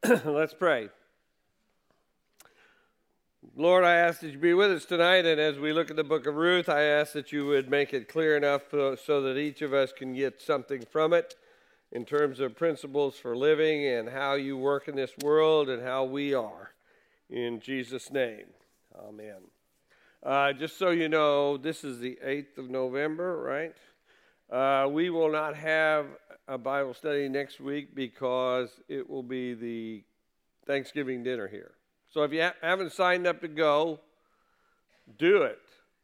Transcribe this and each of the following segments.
Let's pray. Lord, I ask that you be with us tonight, and as we look at the book of Ruth, I ask that you would make it clear enough so that each of us can get something from it in terms of principles for living and how you work in this world and how we are. In Jesus' name, amen. Just so you know, this is the 8th of November, right? We will not have a Bible study next week because it will be the Thanksgiving dinner here. So if you haven't signed up to go, do it.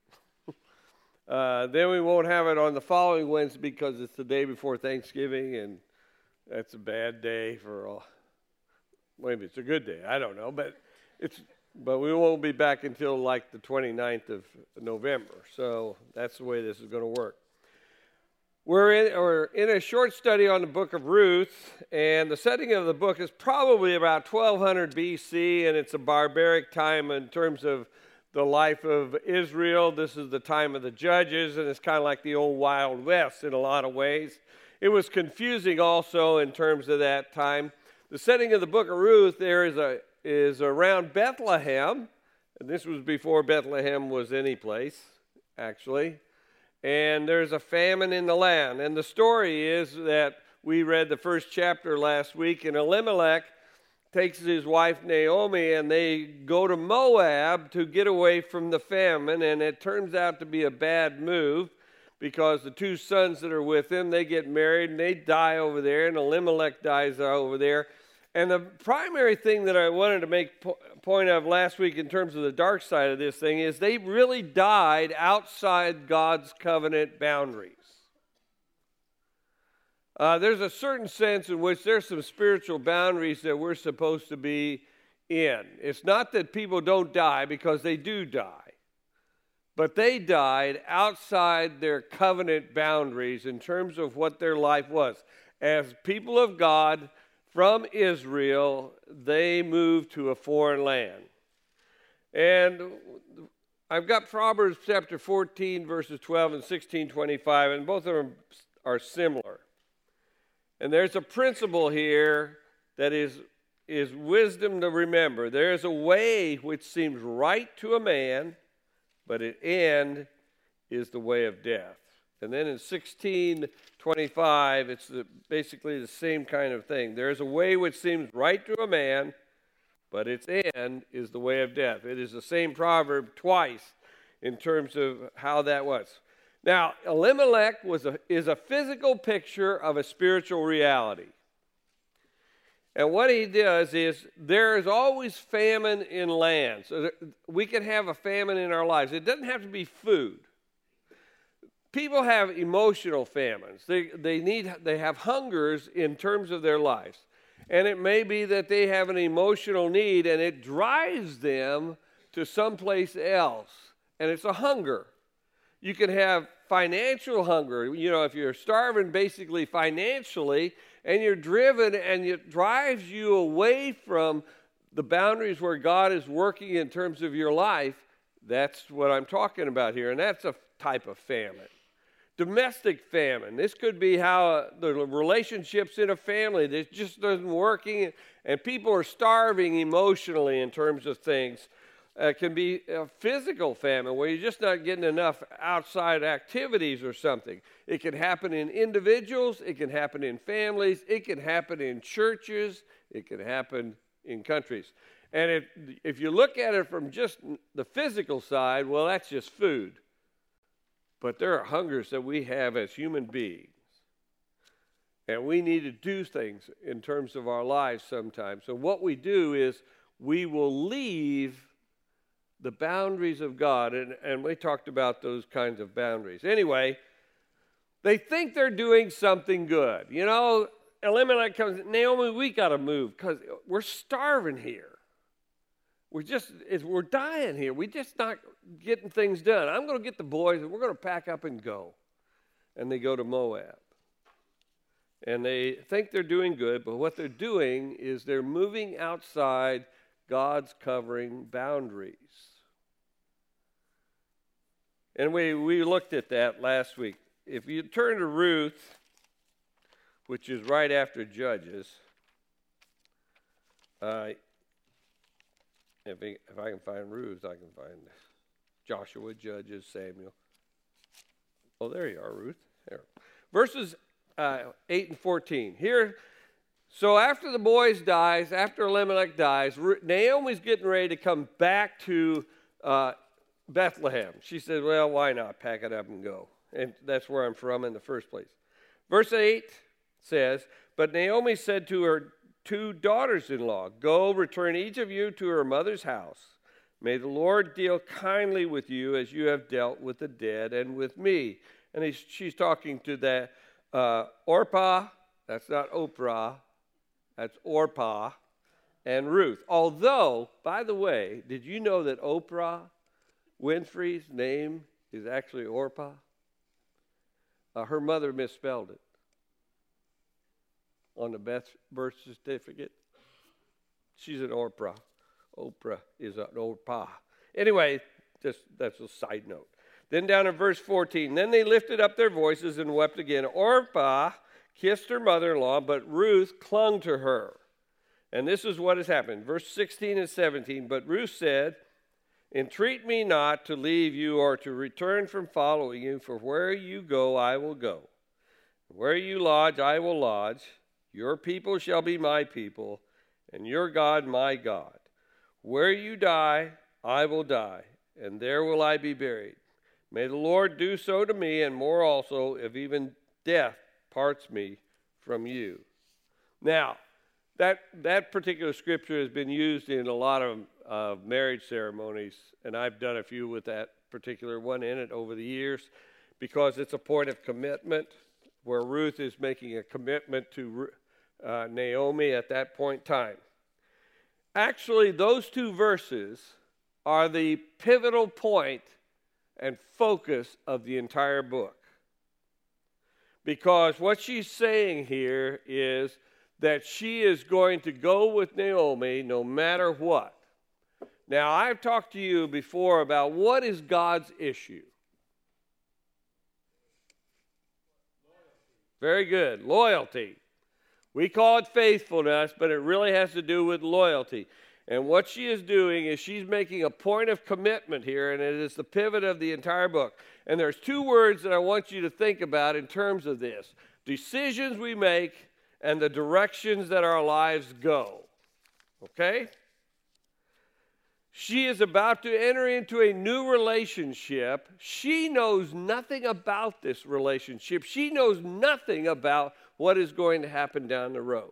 Then we won't have it on the following Wednesday because it's the day before Thanksgiving, and that's a bad day for maybe it's a good day. I don't know, but we won't be back until like the 29th of November. So that's the way this is going to work. We're in a short study on the book of Ruth, and the setting of the book is probably about 1200 BC, and it's a barbaric time in terms of the life of Israel. This is the time of the judges, and it's kind of like the old Wild West in a lot of ways. It was confusing also in terms of that time. The setting of the book of Ruth there is around Bethlehem, and this was before Bethlehem was any place, actually. And there's a famine in the land. And the story is that we read the first chapter last week, and Elimelech takes his wife Naomi, and they go to Moab to get away from the famine. And it turns out to be a bad move because the two sons that are with him, they get married, and they die over there, and Elimelech dies over there. And the primary thing that I wanted to make point of last week in terms of the dark side of this thing is they really died outside God's covenant boundaries. There's a certain sense in which there's some spiritual boundaries that we're supposed to be in. It's not that people don't die, because they do die. But they died outside their covenant boundaries in terms of what their life was. As people of God, from Israel, they moved to a foreign land. And I've got Proverbs chapter 14, verses 12 and 16:25, and both of them are similar. And there's a principle here that is wisdom to remember. There is a way which seems right to a man, but its end is the way of death. And then in 16:25, it's basically the same kind of thing. There is a way which seems right to a man, but its end is the way of death. It is the same proverb twice in terms of how that was. Now, Elimelech is a physical picture of a spiritual reality. And what he does is there is always famine in land. So we can have a famine in our lives. It doesn't have to be food. People have emotional famines. They have hungers in terms of their lives. And it may be that they have an emotional need and it drives them to someplace else. And it's a hunger. You can have financial hunger. You know, if you're starving basically financially and you're driven and it drives you away from the boundaries where God is working in terms of your life, that's what I'm talking about here. And that's a type of famine. Domestic famine. This could be how the relationships in a family, that just doesn't working, and people are starving emotionally in terms of things. It can be a physical famine where you're just not getting enough outside activities or something. It can happen in individuals. It can happen in families. It can happen in churches. It can happen in countries. And if you look at it from just the physical side, well, that's just food. But there are hungers that we have as human beings. And we need to do things in terms of our lives sometimes. So what we do is we will leave the boundaries of God. And we talked about those kinds of boundaries. Anyway, they think they're doing something good. You know, Elimelech comes, Naomi, we got to move because we're starving here. We're dying here. We're just not getting things done. I'm going to get the boys, and we're going to pack up and go. And they go to Moab. And they think they're doing good, but what they're doing is they're moving outside God's covering boundaries. And we looked at that last week. If you turn to Ruth, which is right after Judges, If I can find Ruth, I can find Joshua, Judges, Samuel. Oh, there you are, Ruth. There. Verses 8 and 14. Here, so after the boys dies, after Elimelech dies, Naomi's getting ready to come back to Bethlehem. She said, well, why not? Pack it up and go. And that's where I'm from in the first place. Verse 8 says, but Naomi said to her 2 daughters-in-law, go, return each of you to her mother's house. May the Lord deal kindly with you as you have dealt with the dead and with me. And she's talking to that Orpah, that's not Oprah, that's Orpah, and Ruth. Although, by the way, did you know that Oprah Winfrey's name is actually Orpah? Her mother misspelled it on the birth certificate. She's an Oprah. Oprah is an Orpah. Anyway, that's a side note. Then down in verse 14, then they lifted up their voices and wept again. Orpah kissed her mother-in-law, but Ruth clung to her. And this is what has happened. Verse 16 and 17, but Ruth said, entreat me not to leave you or to return from following you, for where you go, I will go. Where you lodge, I will lodge. Your people shall be my people, and your God my God. Where you die, I will die, and there will I be buried. May the Lord do so to me, and more also, if even death parts me from you. Now, that particular scripture has been used in a lot of marriage ceremonies, and I've done a few with that particular one in it over the years, because it's a point of commitment where Ruth is making a commitment to Naomi at that point in time. Actually, those 2 verses are the pivotal point and focus of the entire book. Because what she's saying here is that she is going to go with Naomi no matter what. Now, I've talked to you before about what is God's issue. Very good. Loyalty. We call it faithfulness, but it really has to do with loyalty. And what she is doing is she's making a point of commitment here, and it is the pivot of the entire book. And there's 2 words that I want you to think about in terms of this. Decisions we make and the directions that our lives go. Okay? She is about to enter into a new relationship. She knows nothing about this relationship. She knows nothing about what is going to happen down the road.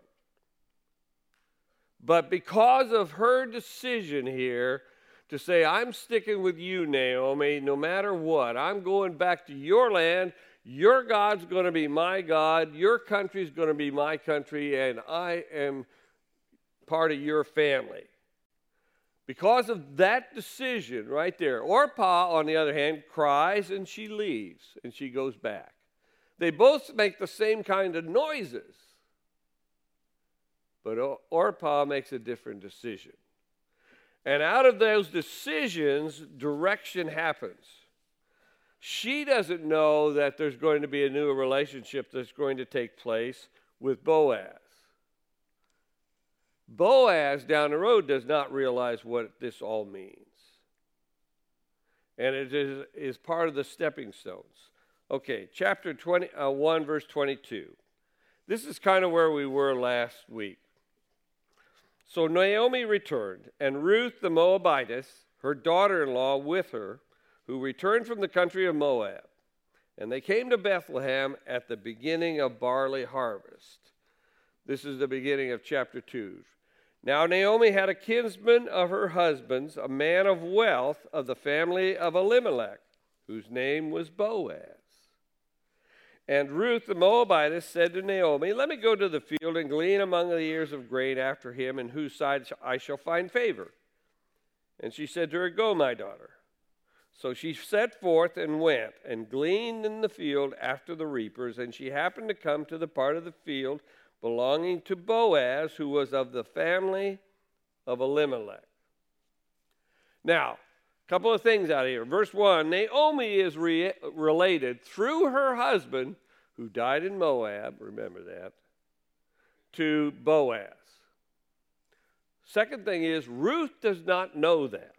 But because of her decision here to say, I'm sticking with you, Naomi, no matter what. I'm going back to your land. Your God's going to be my God. Your country's going to be my country, and I am part of your family. Because of that decision right there, Orpah, on the other hand, cries and she leaves and she goes back. They both make the same kind of noises. But Orpah makes a different decision. And out of those decisions, direction happens. She doesn't know that there's going to be a new relationship that's going to take place with Boaz. Boaz down the road does not realize what this all means. And it is part of the stepping stones. Okay, chapter 1, verse 22. This is kind of where we were last week. So Naomi returned, and Ruth the Moabitess, her daughter-in-law, with her, who returned from the country of Moab. And they came to Bethlehem at the beginning of barley harvest. This is the beginning of chapter 2. Now Naomi had a kinsman of her husband's, a man of wealth of the family of Elimelech, whose name was Boaz. And Ruth the Moabitess said to Naomi, let me go to the field and glean among the ears of grain after him, in whose side I shall find favor. And she said to her, go, my daughter. So she set forth and went and gleaned in the field after the reapers, and she happened to come to the part of the field belonging to Boaz, who was of the family of Elimelech. Now, a couple of things out here. Verse 1, Naomi is related through her husband, who died in Moab, remember that, to Boaz. Second thing is, Ruth does not know that.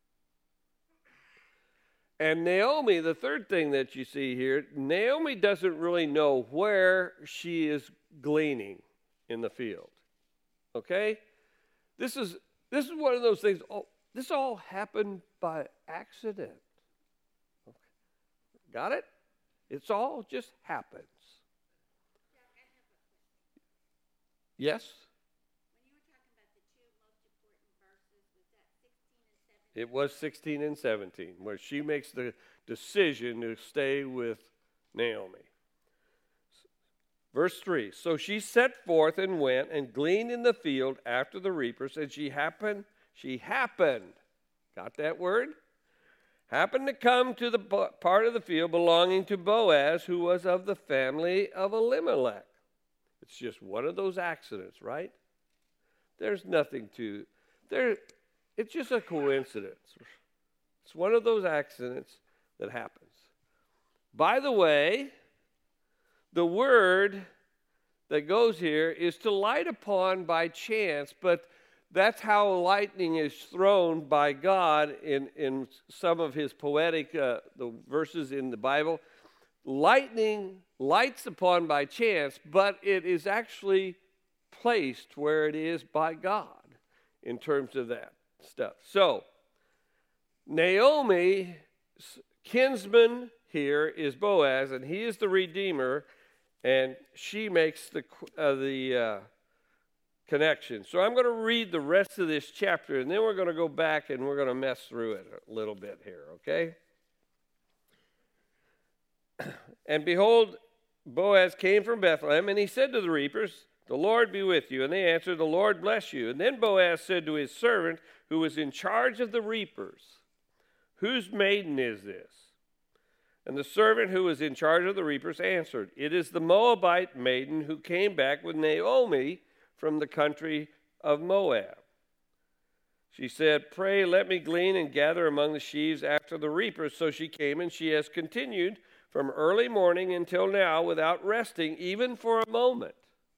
And Naomi, the third thing that you see here, Naomi doesn't really know where she is gleaning in the field. Okay? This is one of those things, this all happened by accident. Okay. Got it? It's all just happens. Yes? It was 16 and 17, where she makes the decision to stay with Naomi. Verse 3, so she set forth and went and gleaned in the field after the reapers, and she happened, got that word? Happened to come to the part of the field belonging to Boaz, who was of the family of Elimelech. It's just one of those accidents, right? There's nothing to, it's just a coincidence. It's one of those accidents that happens. By the way, the word that goes here is to light upon by chance, but that's how lightning is thrown by God in some of his poetic the verses in the Bible. Lightning lights upon by chance, but it is actually placed where it is by God in terms of that stuff. So, Naomi's kinsman here is Boaz, and he is the Redeemer, and she makes the connection. So I'm going to read the rest of this chapter, and then we're going to go back and we're going to mess through it a little bit here, okay? And behold, Boaz came from Bethlehem, and he said to the reapers, the Lord be with you. And they answered, the Lord bless you. And then Boaz said to his servant, who was in charge of the reapers, whose maiden is this? And the servant who was in charge of the reapers answered, it is the Moabite maiden who came back with Naomi from the country of Moab. She said, pray, let me glean and gather among the sheaves after the reapers. So she came, and she has continued from early morning until now without resting, even for a moment.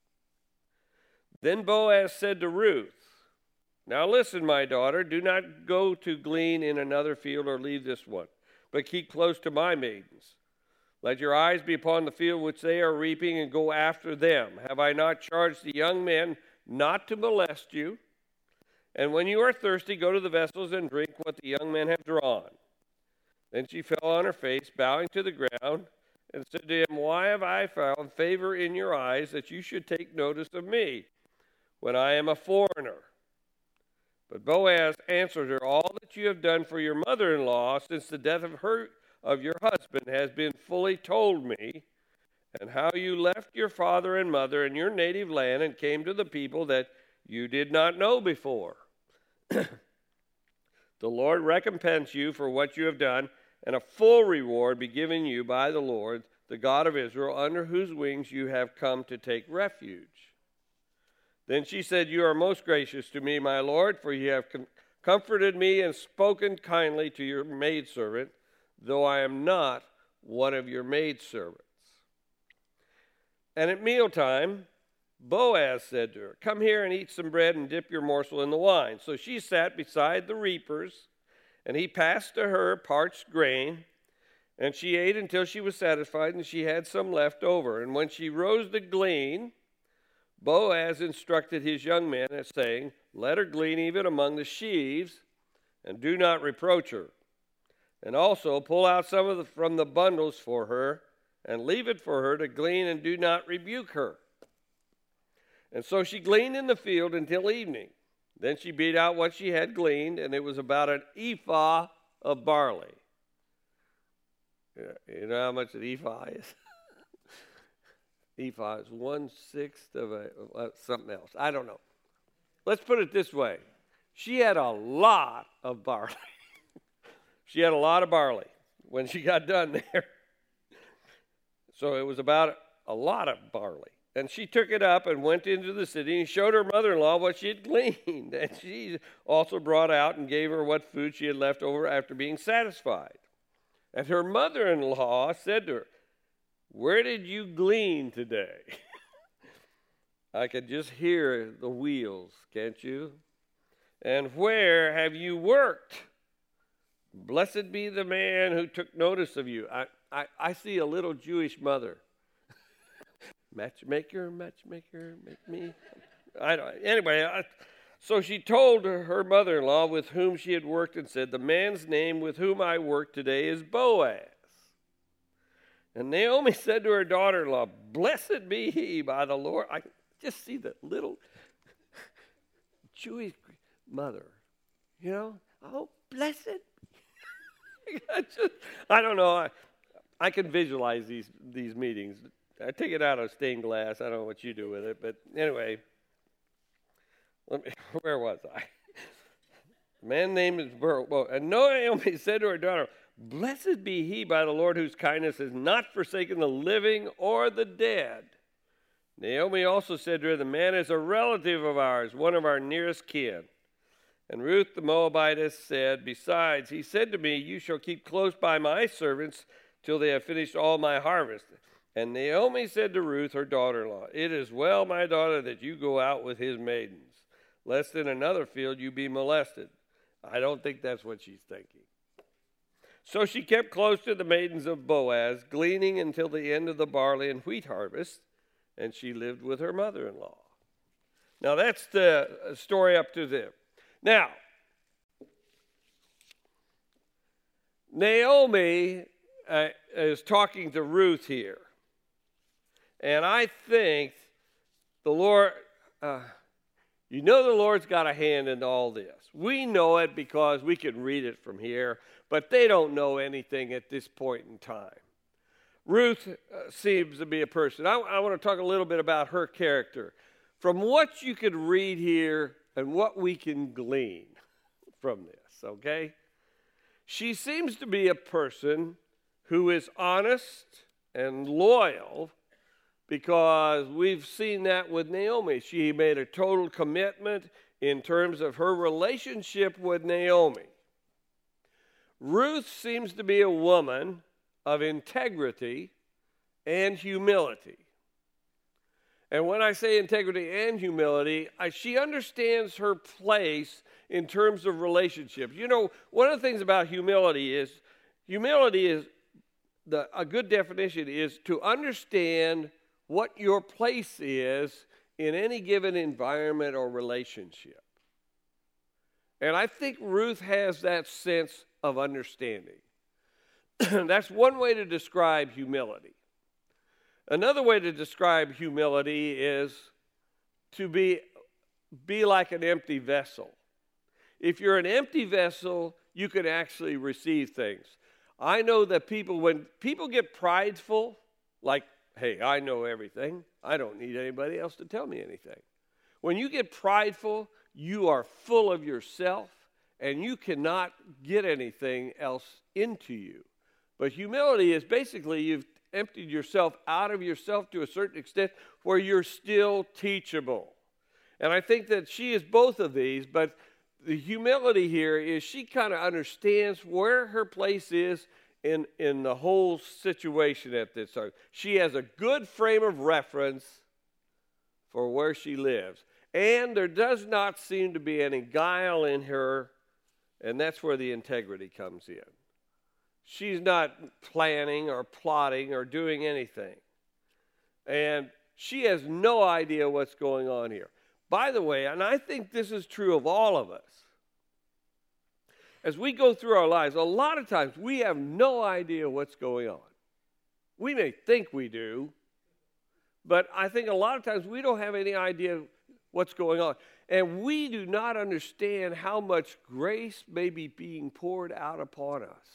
Then Boaz said to Ruth, now listen, my daughter, do not go to glean in another field or leave this one, but keep close to my maidens. Let your eyes be upon the field which they are reaping, and go after them. Have I not charged the young men not to molest you? And when you are thirsty, go to the vessels and drink what the young men have drawn. Then she fell on her face, bowing to the ground, and said to him, why have I found favor in your eyes that you should take notice of me when I am a foreigner? But Boaz answered her, all that you have done for your mother-in-law since the death of your husband has been fully told me, and how you left your father and mother and your native land and came to the people that you did not know before. The Lord recompense you for what you have done, and a full reward be given you by the Lord, the God of Israel, under whose wings you have come to take refuge. Then she said, you are most gracious to me, my Lord, for you have comforted me and spoken kindly to your maidservant, though I am not one of your maidservants. And at mealtime, Boaz said to her, come here and eat some bread and dip your morsel in the wine. So she sat beside the reapers, and he passed to her parched grain, and she ate until she was satisfied, and she had some left over. And when she rose to glean, Boaz instructed his young men, saying, let her glean even among the sheaves, and do not reproach her. And also pull out some from the bundles for her, and leave it for her to glean, and do not rebuke her. And so she gleaned in the field until evening. Then she beat out what she had gleaned, and it was about an ephah of barley. You know how much an ephah is? Ephah is 1/6 of something else. I don't know. Let's put it this way. She had a lot of barley. She had a lot of barley when she got done there. So it was about a lot of barley. And she took it up and went into the city and showed her mother-in-law what she had gleaned. And she also brought out and gave her what food she had left over after being satisfied. And her mother-in-law said to her, where did you glean today? I could just hear the wheels, can't you? And where have you worked? Blessed be the man who took notice of you. I see a little Jewish mother. Matchmaker, matchmaker, make me. So she told her mother-in-law with whom she had worked and said, the man's name with whom I work today is Boaz. And Naomi said to her daughter-in-law, blessed be he by the Lord. I just see the little Jewish mother, oh, blessed. I don't know. I can visualize these meetings. I take it out of stained glass. I don't know what you do with it. But anyway, where was I? The man's name is Burl. Well, and Naomi said to her daughter, blessed be he by the Lord whose kindness has not forsaken the living or the dead. Naomi also said to her, the man is a relative of ours, one of our nearest kin. And Ruth the Moabitess said, besides, he said to me, you shall keep close by my servants till they have finished all my harvest. And Naomi said to Ruth, her daughter-in-law, it is well, my daughter, that you go out with his maidens, lest in another field you be molested. I don't think that's what she's thinking. So she kept close to the maidens of Boaz, gleaning until the end of the barley and wheat harvest, and she lived with her mother-in-law. Now that's the story up to there. Now, Naomi is talking to Ruth here. And I think the Lord, the Lord's got a hand in all this. We know it because we can read it from here, but they don't know anything at this point in time. Ruth seems to be a person. I want to talk a little bit about her character. From what you could read here and what we can glean from this, okay? She seems to be a person who is honest and loyal, because we've seen that with Naomi. She made a total commitment in terms of her relationship with Naomi. Ruth seems to be a woman of integrity and humility. And when I say integrity and humility, she understands her place in terms of relationships. One of the things about humility is a good definition is to understand what your place is in any given environment or relationship. And I think Ruth has that sense of understanding. That's one way to describe humility. Another way to describe humility is to be like an empty vessel. If you're an empty vessel, you can actually receive things. I know that when people get prideful, like, hey, I know everything, I don't need anybody else to tell me anything. When you get prideful, you are full of yourself, and you cannot get anything else into you. But humility is basically you've emptied yourself out of yourself to a certain extent where you're still teachable. And I think that she is both of these, but the humility here is she kind of understands where her place is in the whole situation at this time. She has a good frame of reference for where she lives. And there does not seem to be any guile in her, and that's where the integrity comes in. She's not planning or plotting or doing anything. And she has no idea what's going on here. By the way, and I think this is true of all of us, as we go through our lives, a lot of times we have no idea what's going on. We may think we do, but I think a lot of times we don't have any idea what's going on. And we do not understand how much grace may be being poured out upon us.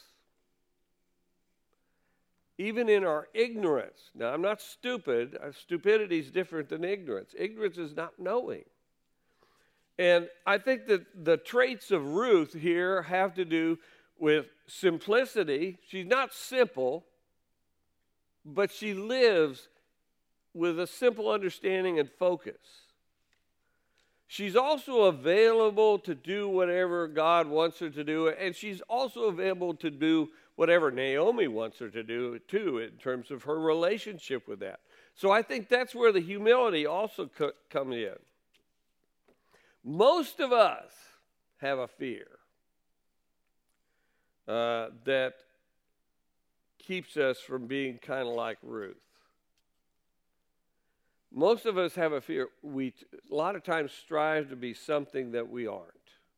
Even in our ignorance. Now, I'm not stupid. Stupidity is different than ignorance. Ignorance is not knowing. And I think that the traits of Ruth here have to do with simplicity. She's not simple, but she lives with a simple understanding and focus. She's also available to do whatever God wants her to do, and she's also available to do whatever Naomi wants her to do, too, in terms of her relationship with that. So I think that's where the humility also comes in. Most of us have a fear that keeps us from being kind of like Ruth. Most of us have a fear. We a lot of times strive to be something that we aren't.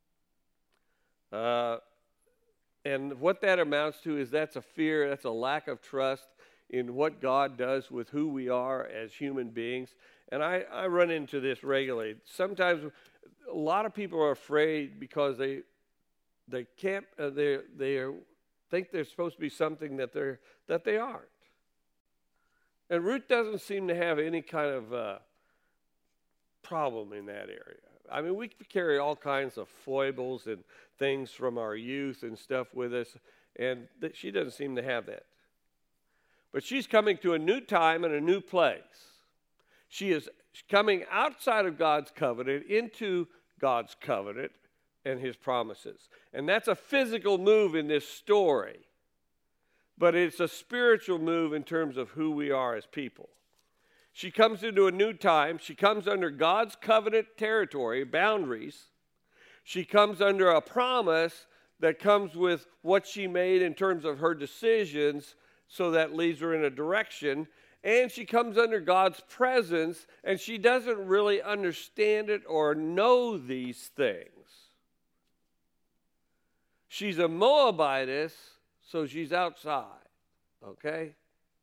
And what that amounts to is that's a fear, that's a lack of trust in what God does with who we are as human beings. And I run into this regularly. Sometimes a lot of people are afraid because they can't they think they're supposed to be something that they aren't. And Ruth doesn't seem to have any kind of problem in that area. I mean, we carry all kinds of foibles and things from our youth and stuff with us, and she doesn't seem to have that. But she's coming to a new time and a new place. She is coming outside of God's covenant into God's covenant and his promises. And that's a physical move in this story. But it's a spiritual move in terms of who we are as people. She comes into a new time. She comes under God's covenant territory, boundaries. She comes under a promise that comes with what she made in terms of her decisions, so that leads her in a direction. And she comes under God's presence, and she doesn't really understand it or know these things. She's a Moabitess, so she's outside, okay?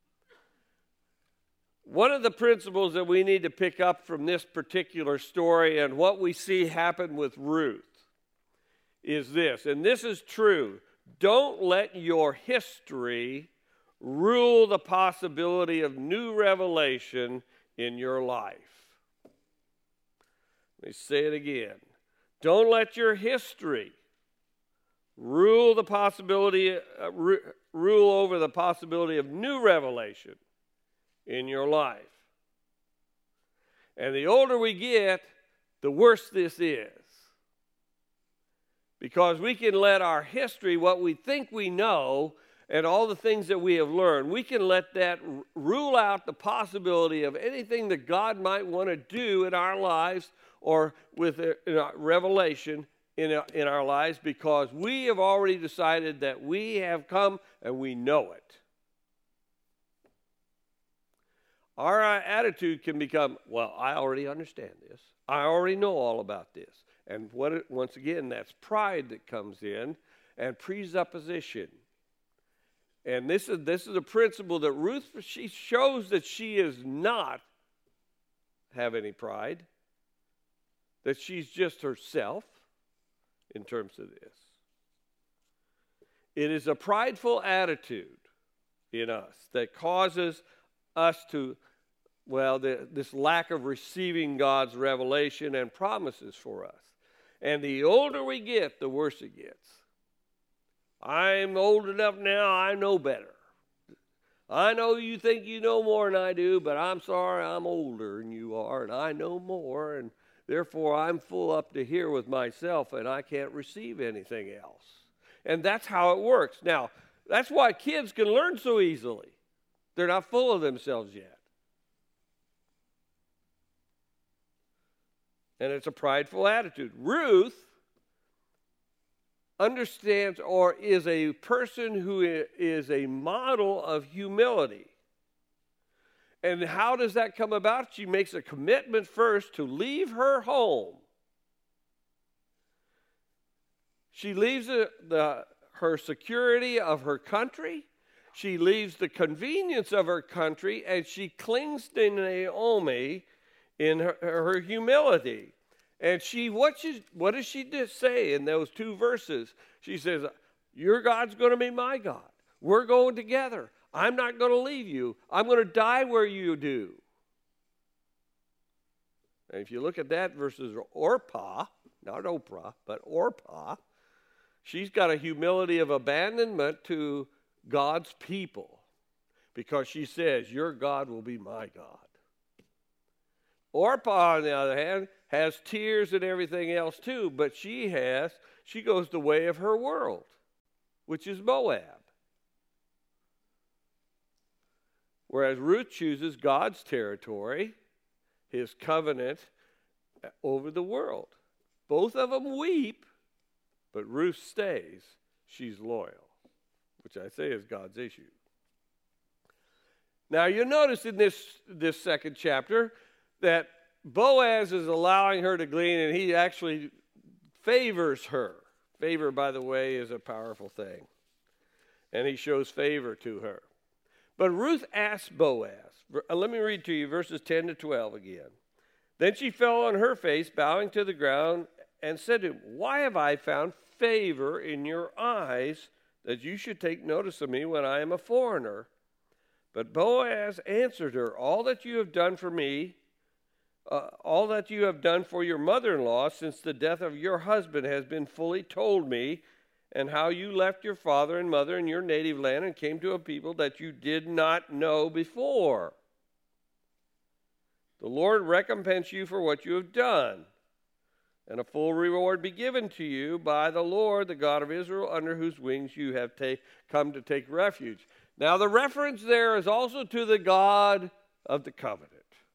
One of the principles that we need to pick up from this particular story and what we see happen with Ruth is this, and this is true. Don't let your history rule the possibility of new revelation in your life. Let me say it again. Don't let your history rule the possibility, rule over the possibility of new revelation in your life. And the older we get, the worse this is. Because we can let our history, what we think we know, and all the things that we have learned, we can let that rule out the possibility of anything that God might want to do in our lives or with revelation in our lives, because we have already decided that we have come and we know it. Our attitude can become, well, I already understand this. I already know all about this. And once again, that's pride that comes in and presupposition. And this is a principle that Ruth, she shows that she is not have any pride, that she's just herself in terms of this. It is a prideful attitude in us that causes us to, this lack of receiving God's revelation and promises for us. And the older we get, the worse it gets. I'm old enough now, I know better. I know you think you know more than I do, but I'm sorry, I'm older than you are, and I know more, and therefore I'm full up to here with myself, and I can't receive anything else. And that's how it works. Now, that's why kids can learn so easily. They're not full of themselves yet. And it's a prideful attitude. Ruth understands or is a person who is a model of humility. And how does that come about? She makes a commitment first to leave her home. She leaves her security of her country. She leaves the convenience of her country, and she clings to Naomi in her humility. And what does she just say in those two verses? She says, your God's going to be my God. We're going together. I'm not going to leave you. I'm going to die where you do. And if you look at that versus Orpah, not Oprah, but Orpah, she's got a humility of abandonment to God's people because she says, your God will be my God. Orpah, on the other hand, has tears and everything else too, but she goes the way of her world, which is Moab. Whereas Ruth chooses God's territory, his covenant over the world. Both of them weep But Ruth stays. She's loyal, which I say is God's issue. Now, you'll notice in this second chapter that Boaz is allowing her to glean, and he actually favors her. Favor, by the way, is a powerful thing. And he shows favor to her. But Ruth asks Boaz, let me read to you verses 10 to 12 again. Then she fell on her face, bowing to the ground, and said to him, "Why have I found favor in your eyes, that you should take notice of me when I am a foreigner?" But Boaz answered her, "All that you have done for me, all that you have done for your mother-in-law since the death of your husband has been fully told me, and how you left your father and mother in your native land and came to a people that you did not know before. The Lord recompense you for what you have done, and a full reward be given to you by the Lord, the God of Israel, under whose wings you have come to take refuge." Now, the reference there is also to the God of the covenant.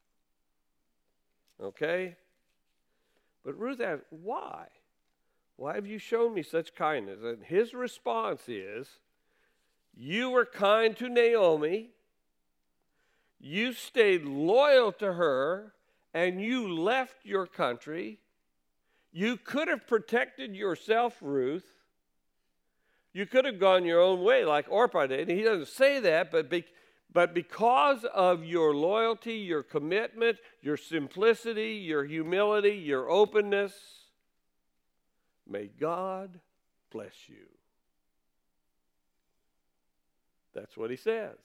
Okay? But Ruth asked, "Why? Why have you shown me such kindness?" And his response is, "You were kind to Naomi, you stayed loyal to her, and you left your country. You could have protected yourself, Ruth. You could have gone your own way like Orpah did." And he doesn't say that, but because of your loyalty, your commitment, your simplicity, your humility, your openness, may God bless you. That's what he says.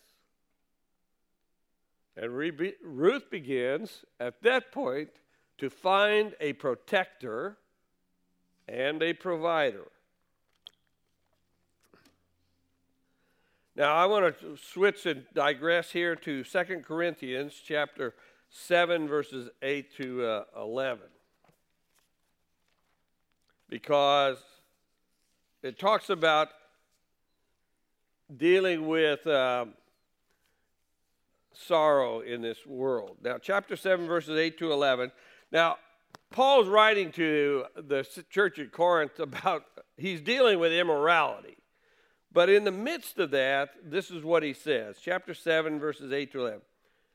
And Ruth begins at that point to find a protector and a provider. Now, I want to switch and digress here to 2 Corinthians chapter 7, verses 8 to 11. Because it talks about dealing with sorrow in this world. Now, chapter 7, verses 8 to 11. Now, Paul's writing to the church at Corinth about, he's dealing with immorality. But in the midst of that, this is what he says. Chapter 7, verses 8 to 11.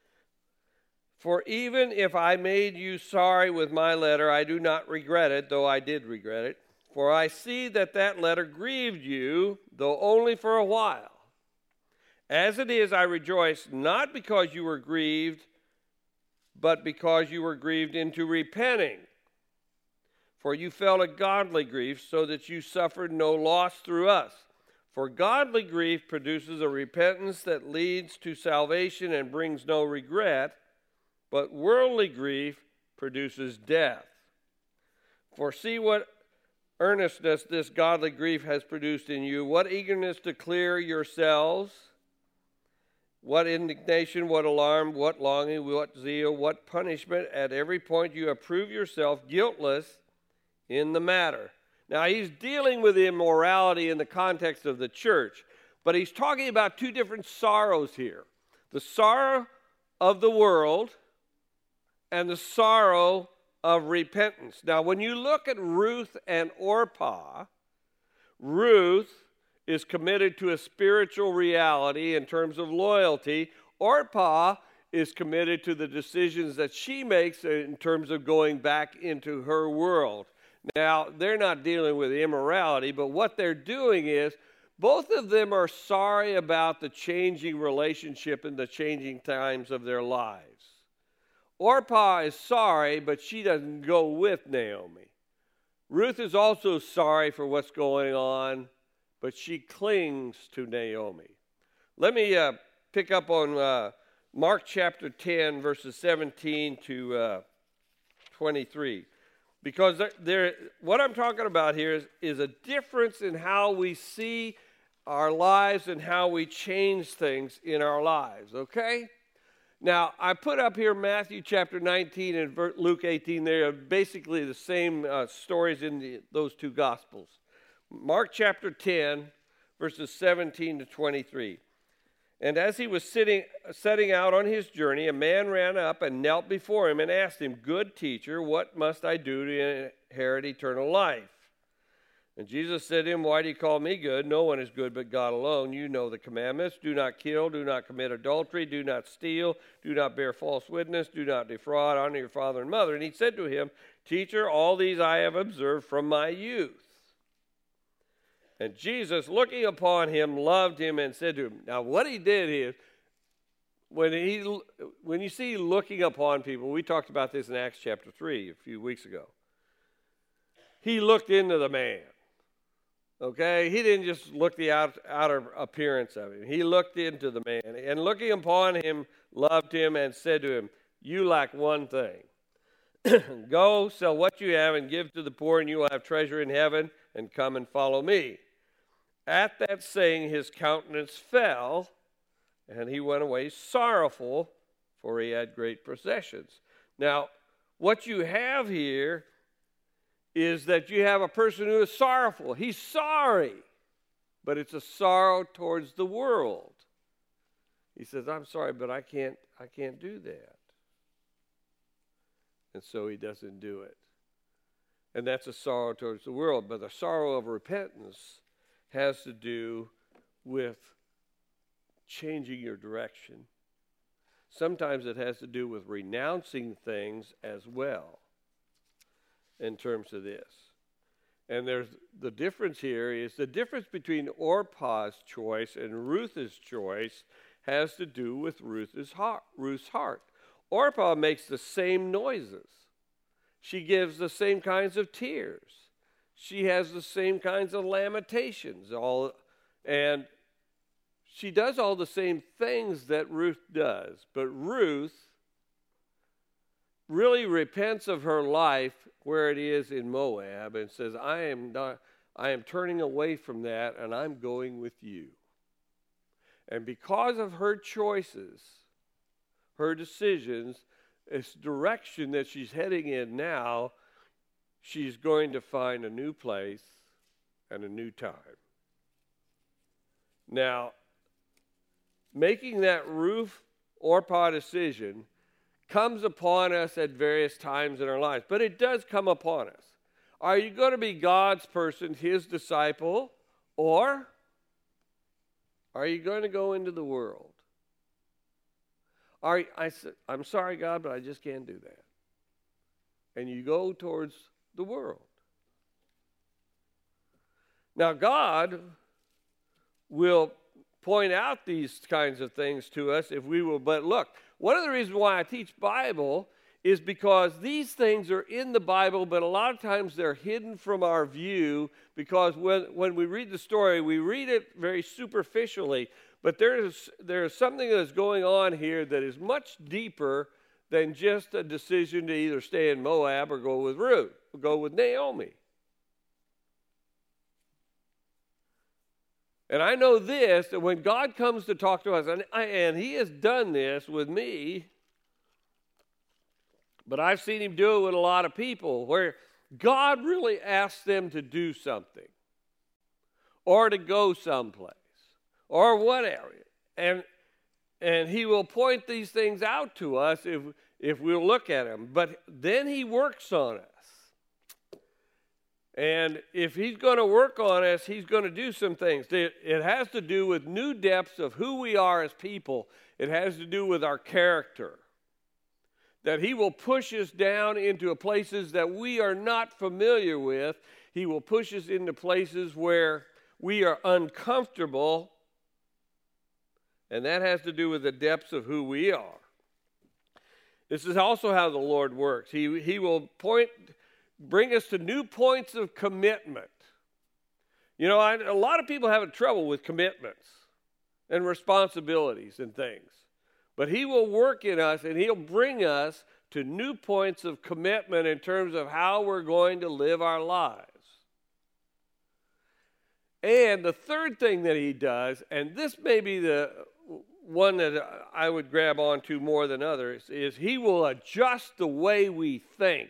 "For even if I made you sorry with my letter, I do not regret it, though I did regret it. For I see that that letter grieved you, though only for a while. As it is, I rejoice, not because you were grieved, but because you were grieved into repenting. For you felt a godly grief, so that you suffered no loss through us. For godly grief produces a repentance that leads to salvation and brings no regret, but worldly grief produces death. For see what earnestness this godly grief has produced in you, what eagerness to clear yourselves, what indignation, what alarm, what longing, what zeal, what punishment. At every point you have proved yourself guiltless in the matter." Now, he's dealing with immorality in the context of the church, but he's talking about two different sorrows here. The sorrow of the world and the sorrow of repentance. Now, when you look at Ruth and Orpah, Ruth is committed to a spiritual reality in terms of loyalty. Orpah is committed to the decisions that she makes in terms of going back into her world. Now, they're not dealing with immorality, but what they're doing is both of them are sorry about the changing relationship and the changing times of their lives. Orpah is sorry, but she doesn't go with Naomi. Ruth is also sorry for what's going on, but she clings to Naomi. Let me pick up on Mark chapter 10, verses 17 to 23. Because what I'm talking about here is a difference in how we see our lives and how we change things in our lives, okay? Now, I put up here Matthew chapter 19 and Luke 18. They are basically the same stories in those two Gospels. Mark chapter 10, verses 17 to 23. "And as he was setting out on his journey, a man ran up and knelt before him and asked him, 'Good teacher, what must I do to inherit eternal life?' And Jesus said to him, "Why do you call me good? No one is good but God alone. You know the commandments. Do not kill, do not commit adultery, do not steal, do not bear false witness, do not defraud, honor your father and mother." And he said to him, "Teacher, all these I have observed from my youth." And Jesus, looking upon him, loved him and said to him. Now what he did is, when you see looking upon people, we talked about this in Acts chapter 3 a few weeks ago. He looked into the man. Okay? He didn't just look the outer appearance of him. He looked into the man. And looking upon him, loved him and said to him, "You lack one thing. Go, sell what you have and give to the poor, and you will have treasure in heaven, and come and follow me." At that saying, his countenance fell, and he went away sorrowful, for he had great possessions. Now, what you have here is that you have a person who is sorrowful. He's sorry, but it's a sorrow towards the world. He says, "I'm sorry, but I can't do that." And so he doesn't do it. And that's a sorrow towards the world. But the sorrow of repentance has to do with changing your direction. Sometimes it has to do with renouncing things as well in terms of this. And there's the difference here is the difference between Orpah's choice and Ruth's choice has to do with Ruth's heart. Orpah makes the same noises. She gives the same kinds of tears. She has the same kinds of lamentations. And she does all the same things that Ruth does. But Ruth really repents of her life where it is in Moab and says, I am turning away from that and I'm going with you. And because of her choices, her decisions, this direction that she's heading in now, she's going to find a new place and a new time. Now, making that Ruth-Orpah decision comes upon us at various times in our lives, but it does come upon us. Are you going to be God's person, his disciple, or are you going to go into the world? I'm sorry, God, but I just can't do that. And you go towards the world. Now, God will point out these kinds of things to us if we will but look. One of the reasons why I teach Bible is because these things are in the Bible, but a lot of times they're hidden from our view because when we read the story, we read it very superficially. But there's something that's going on here that is much deeper than just a decision to either stay in Moab or go with Ruth, or go with Naomi. And I know this, that when God comes to talk to us, and he has done this with me, but I've seen him do it with a lot of people, where God really asks them to do something, or to go someplace, or whatever. And he will point these things out to us if we'll look at them. But then he works on us. And if he's going to work on us, he's going to do some things. It has to do with new depths of who we are as people. It has to do with our character. That he will push us down into places that we are not familiar with. He will push us into places where we are uncomfortable. And that has to do with the depths of who we are. This is also how the Lord works. He will bring us to new points of commitment. You know, a lot of people have trouble with commitments and responsibilities and things. But he will work in us and he'll bring us to new points of commitment in terms of how we're going to live our lives. And the third thing that he does, and this may be the one that I would grab onto more than others, is he will adjust the way we think.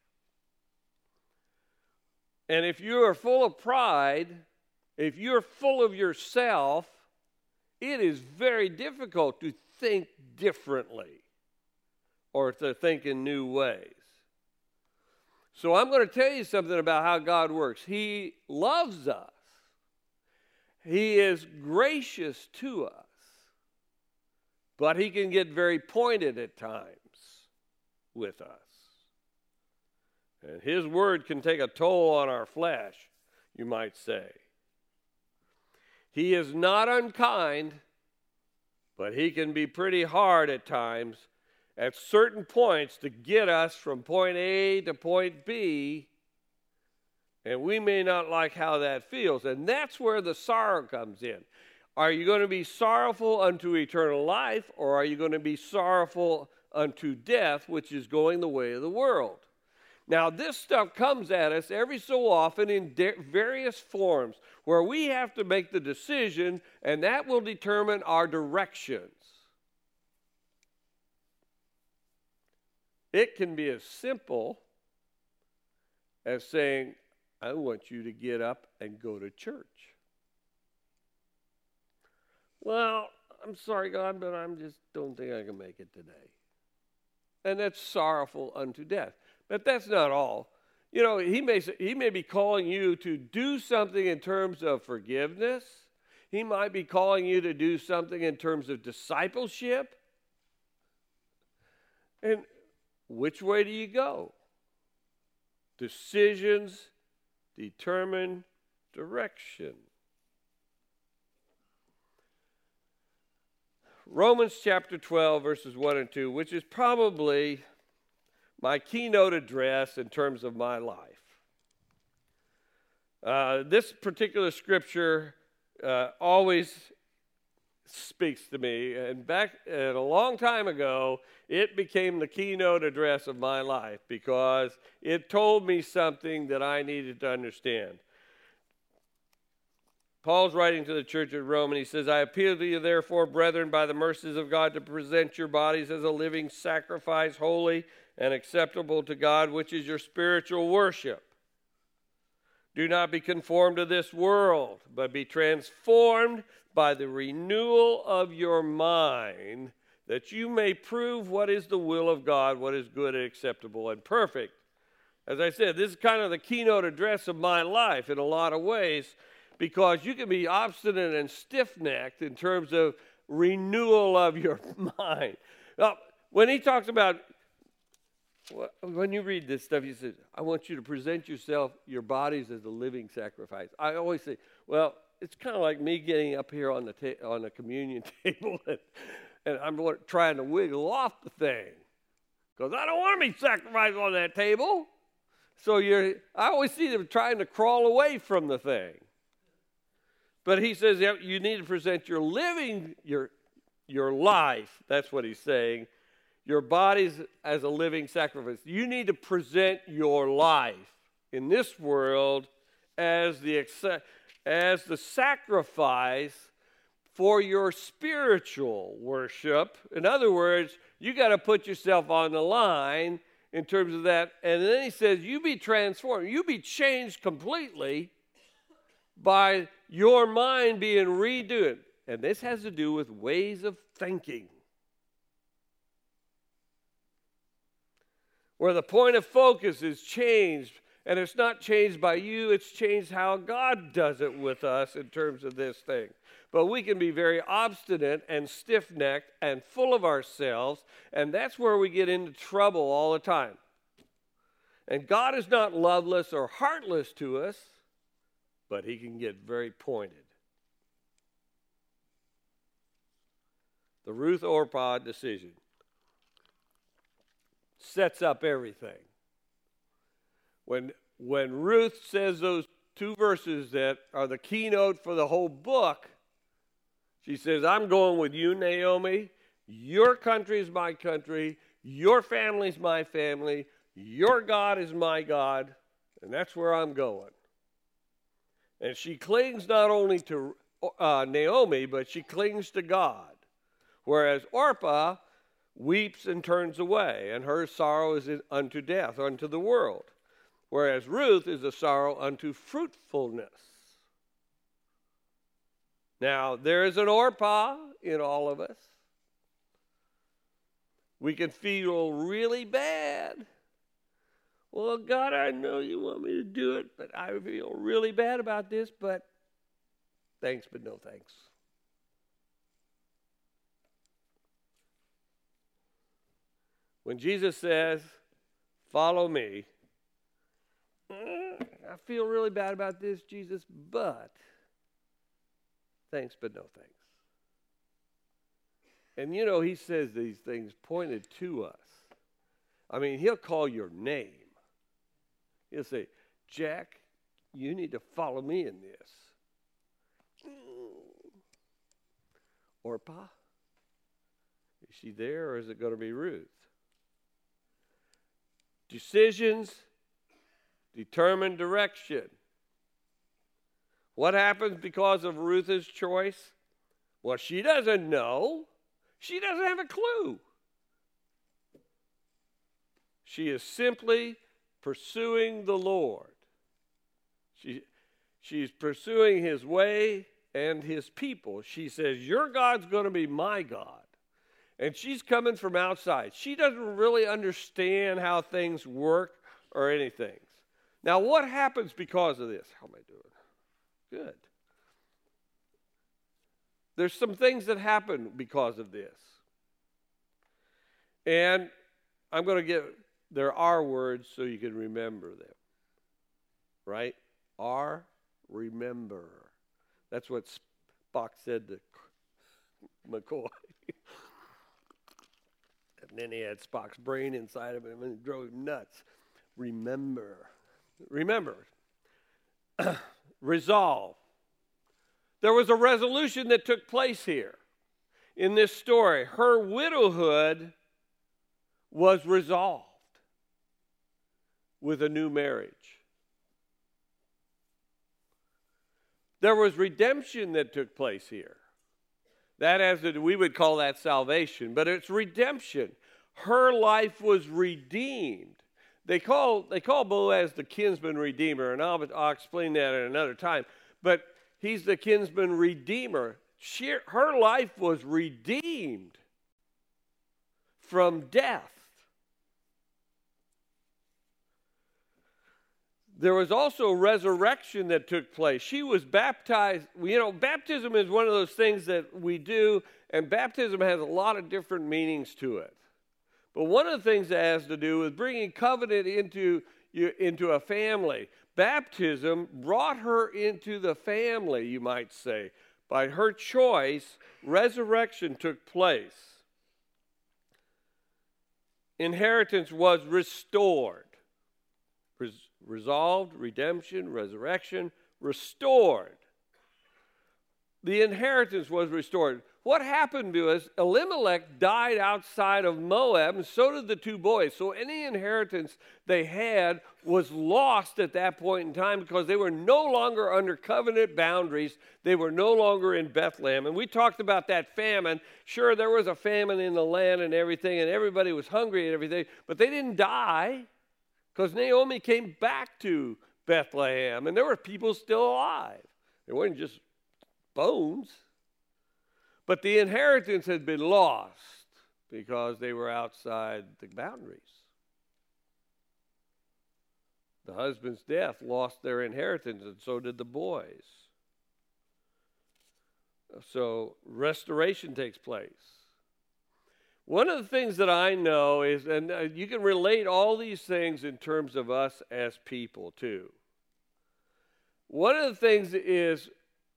And if you are full of pride, if you're full of yourself, it is very difficult to think differently or to think in new ways. So I'm going to tell you something about how God works. He loves us. He is gracious to us. But he can get very pointed at times with us. And his word can take a toll on our flesh, you might say. He is not unkind, but he can be pretty hard at times at certain points to get us from point A to point B, and we may not like how that feels. And that's where the sorrow comes in. Are you going to be sorrowful unto eternal life, or are you going to be sorrowful unto death, which is going the way of the world? Now, this stuff comes at us every so often in various forms where we have to make the decision, and that will determine our directions. It can be as simple as saying, I want you to get up and go to church. Well, I'm sorry, God, but I just don't think I can make it today. And that's sorrowful unto death. But that's not all. You know, he may be calling you to do something in terms of forgiveness. He might be calling you to do something in terms of discipleship. And which way do you go? Decisions determine direction. Romans chapter 12, verses 1 and 2, which is probably my keynote address in terms of my life. This particular scripture always speaks to me, and a long time ago, it became the keynote address of my life because it told me something that I needed to understand. Paul's writing to the church at Rome, and he says, I appeal to you, therefore, brethren, by the mercies of God, to present your bodies as a living sacrifice, holy and acceptable to God, which is your spiritual worship. Do not be conformed to this world, but be transformed by the renewal of your mind, that you may prove what is the will of God, what is good and acceptable and perfect. As I said, this is kind of the keynote address of my life in a lot of ways, because you can be obstinate and stiff-necked in terms of renewal of your mind. Now, when he talks about, when you read this stuff, he says, I want you to present your bodies as a living sacrifice. I always say, well, it's kind of like me getting up here on the communion table and I'm trying to wiggle off the thing because I don't want to be sacrificed on that table. So I always see them trying to crawl away from the thing. But he says you need to present your life, that's what he's saying, your bodies as a living sacrifice. You need to present your life in this world as the sacrifice for your spiritual worship. In other words, you got to put yourself on the line in terms of that. And then he says, you be transformed. You be changed completely by your mind being redone. And this has to do with ways of thinking. Where the point of focus is changed. And it's not changed by you, it's changed how God does it with us in terms of this thing. But we can be very obstinate and stiff-necked and full of ourselves, and that's where we get into trouble all the time. And God is not loveless or heartless to us, but he can get very pointed. The Ruth Orpah decision sets up everything. When Ruth says those two verses that are the keynote for the whole book, she says, I'm going with you, Naomi. Your country is my country. Your family is my family. Your God is my God. And that's where I'm going. And she clings not only to Naomi, but she clings to God. Whereas Orpah weeps and turns away, and her sorrow is unto death, unto the world. Whereas Ruth is a sorrow unto fruitfulness. Now, there is an Orpah in all of us. We can feel really bad Well, God, I know you want me to do it, but I feel really bad about this, but thanks, but no thanks. When Jesus says, follow me, I feel really bad about this, Jesus, but thanks, but no thanks. And you know, he says these things pointed to us. I mean, he'll call your name. He'll say, Jack, you need to follow me in this. Orpah, is she there or is it going to be Ruth? Decisions determine direction. What happens because of Ruth's choice? Well, she doesn't know. She doesn't have a clue. She is simply pursuing the Lord. She's pursuing his way and his people. She says, your God's going to be my God. And she's coming from outside. She doesn't really understand how things work or anything. Now, what happens because of this? How am I doing? Good. There's some things that happen because of this. And I'm going to give, there are words so you can remember them. Right? Remember. That's what Spock said to McCoy. And then he had Spock's brain inside of him and it drove him nuts. Remember. Resolve. There was a resolution that took place here in this story. Her widowhood was resolved with a new marriage. There was redemption that took place here. That we would call that salvation, but it's redemption. Her life was redeemed. They call Boaz the kinsman redeemer, and I'll explain that at another time. But he's the kinsman redeemer. Her life was redeemed from death. There was also resurrection that took place. She was baptized. You know, baptism is one of those things that we do, and baptism has a lot of different meanings to it. But one of the things that has to do with bringing covenant into a family. Baptism brought her into the family, you might say. By her choice, resurrection took place. Inheritance was restored. Resolved, redemption, resurrection, restored. The inheritance was restored. What happened was Elimelech died outside of Moab, and so did the two boys. So any inheritance they had was lost at that point in time because they were no longer under covenant boundaries. They were no longer in Bethlehem. And we talked about that famine. Sure, there was a famine in the land and everything, and everybody was hungry and everything, but they didn't die. Because Naomi came back to Bethlehem, and there were people still alive. They weren't just bones. But the inheritance had been lost because they were outside the boundaries. The husband's death lost their inheritance, and so did the boys. So restoration takes place. One of the things that I know is, and you can relate all these things in terms of us as people too. One of the things is,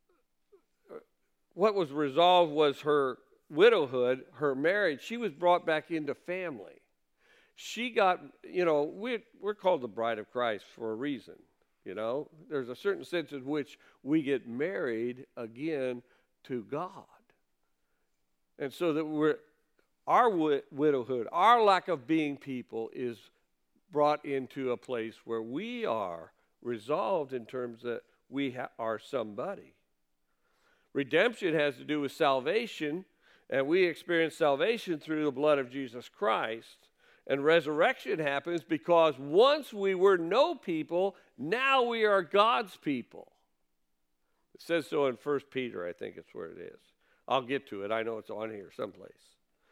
what was resolved was her widowhood, her marriage. She was brought back into family. She got, we're called the bride of Christ for a reason. There's a certain sense in which we get married again to God. And so that our widowhood, our lack of being people is brought into a place where we are resolved in terms that we are somebody. Redemption has to do with salvation, and we experience salvation through the blood of Jesus Christ. And resurrection happens because once we were no people, now we are God's people. It says so in 1 Peter, I think it's where it is. I'll get to it. I know it's on here someplace.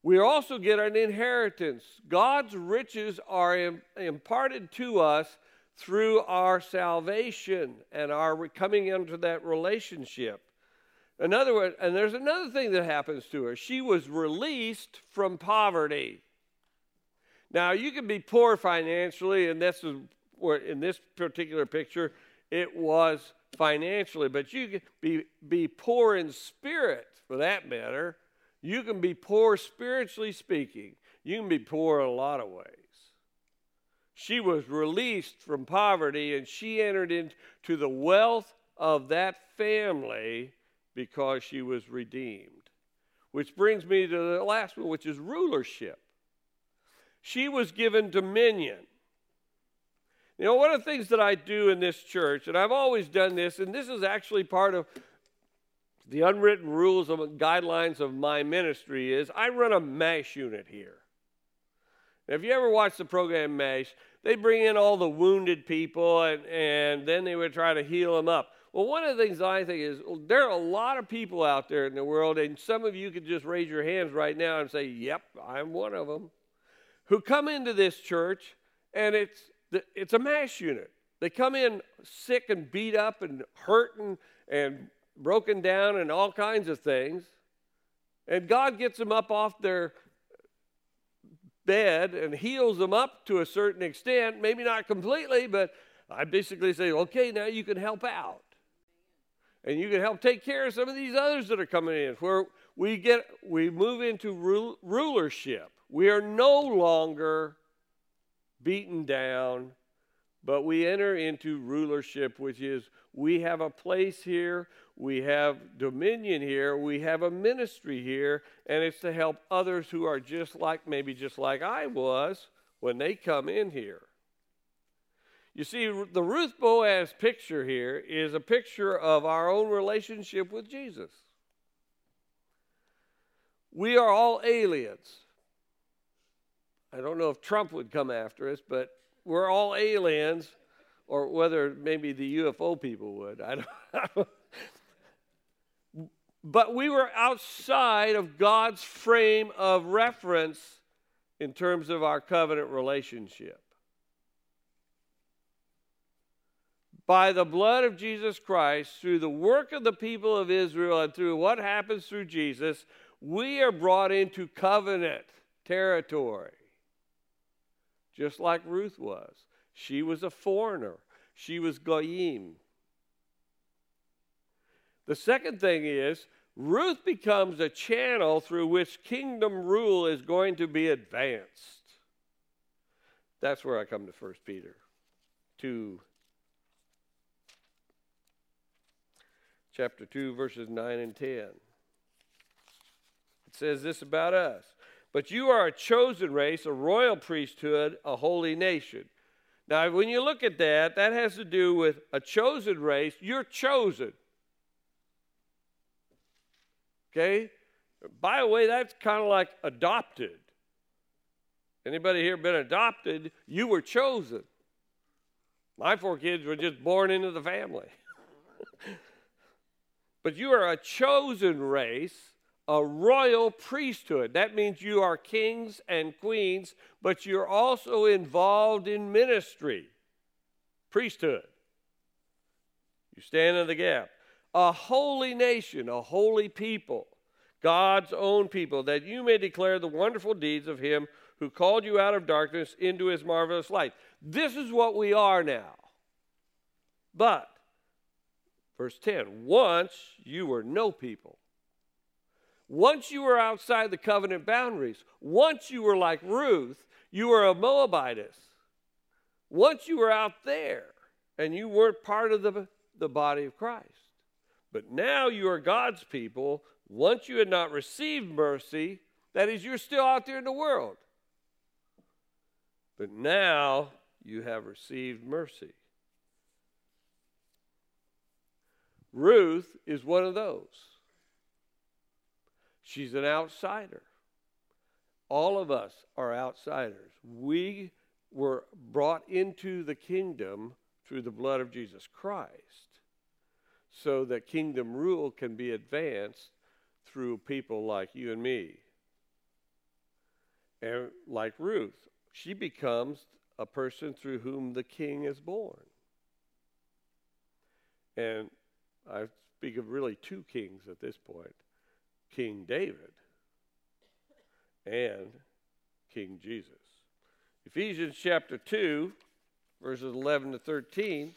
We also get an inheritance. God's riches are imparted to us through our salvation and our coming into that relationship. In other words, and there's another thing that happens to her. She was released from poverty. Now, you can be poor financially, and this is where, in this particular picture, it was financially, but you can be poor in spirit, for that matter. You can be poor spiritually speaking. You can be poor in a lot of ways. She was released from poverty, and she entered into the wealth of that family because she was redeemed. Which brings me to the last one, which is rulership. She was given dominion. You know, one of the things that I do in this church, and I've always done this, and this is actually part of the unwritten rules and guidelines of my ministry, is I run a MASH unit here. Now, if you ever watch the program MASH, they bring in all the wounded people, and then they would try to heal them up. Well, one of the things I think is there are a lot of people out there in the world, and some of you could just raise your hands right now and say, yep, I'm one of them, who come into this church, and it's a MASH unit. They come in sick and beat up and hurting and broken down and all kinds of things. And God gets them up off their bed and heals them up to a certain extent, maybe not completely, but I basically say, okay, now you can help out. And you can help take care of some of these others that are coming in, where we move into rulership. We are no longer beaten down, but we enter into rulership, which is we have a place here, we have dominion here, we have a ministry here, and it's to help others who are maybe just like I was when they come in here. You see, the Ruth Boaz picture here is a picture of our own relationship with Jesus. We are all aliens. I don't know if Trump would come after us, but we're all aliens, or whether maybe the UFO people would. I don't. But we were outside of God's frame of reference in terms of our covenant relationship. By the blood of Jesus Christ, through the work of the people of Israel, and through what happens through Jesus, we are brought into covenant territory. Just like Ruth was. She was a foreigner. She was goyim. The second thing is, Ruth becomes a channel through which kingdom rule is going to be advanced. That's where I come to 1 Peter 2. Chapter 2, verses 9 and 10. It says this about us. But you are a chosen race, a royal priesthood, a holy nation. Now, when you look at that, that has to do with a chosen race. You're chosen. Okay? By the way, that's kind of like adopted. Anybody here been adopted? You were chosen. My 4 kids were just born into the family. But you are a chosen race, a royal priesthood. That means you are kings and queens, but you're also involved in ministry, priesthood. You stand in the gap. A holy nation, a holy people, God's own people, that you may declare the wonderful deeds of him who called you out of darkness into his marvelous light. This is what we are now. But, verse 10, once you were no people. Once you were outside the covenant boundaries. Once you were like Ruth, you were a Moabitess. Once you were out there, and you weren't part of the body of Christ. But now you are God's people. Once you had not received mercy, that is, you're still out there in the world. But now you have received mercy. Ruth is one of those. She's an outsider. All of us are outsiders. We were brought into the kingdom through the blood of Jesus Christ, so that kingdom rule can be advanced through people like you and me. And like Ruth, she becomes a person through whom the king is born. And I speak of really two kings at this point, King David and King Jesus. Ephesians chapter 2, verses 11 to 13.